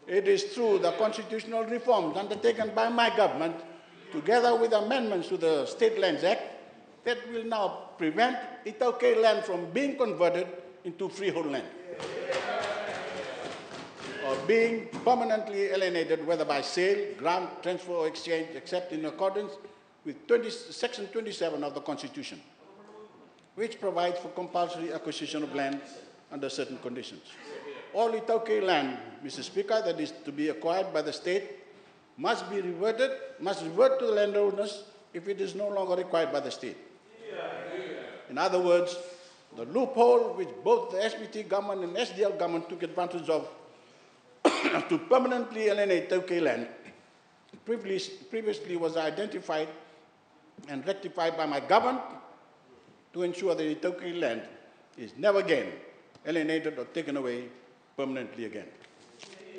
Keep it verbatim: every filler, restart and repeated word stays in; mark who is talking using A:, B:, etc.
A: It is through the constitutional reforms undertaken by my government, together with amendments to the State Lands Act, that will now prevent Itaukei land from being converted into freehold land, or being permanently alienated, whether by sale, grant, transfer, or exchange, except in accordance with twenty, Section twenty-seven of the Constitution, which provides for compulsory acquisition of land under certain conditions. All Itaukei land, Mister Speaker, that is to be acquired by the state must be reverted, must revert to the landowners if it is no longer required by the state. In other words, the loophole which both the S B T government and S D L government took advantage of to permanently alienate Itaukei land previously was identified and rectified by my government to ensure that Itaukei land is never again alienated or taken away permanently again.